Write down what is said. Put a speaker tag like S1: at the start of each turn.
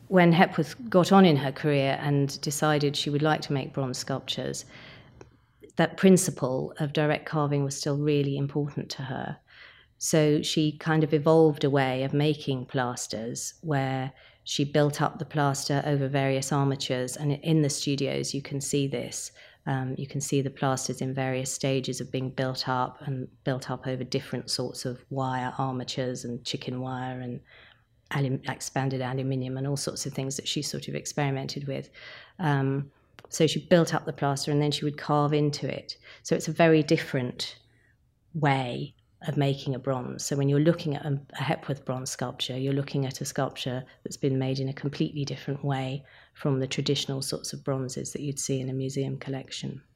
S1: when Hepworth got on in her career and decided she would like to make bronze sculptures, that principle of direct carving was still really important to her. So she kind of evolved a way of making plasters where she built up the plaster over various armatures, and in the studios you can see this. You can see the plasters in various stages of being built up over different sorts of wire armatures and chicken wire and expanded aluminium and all sorts of things that she sort of experimented with. So she built up the plaster and then she would carve into it. So it's a very different way of making a bronze. So when you're looking at a Hepworth bronze sculpture, you're looking at a sculpture that's been made in a completely different way from the traditional sorts of bronzes that you'd see in a museum collection.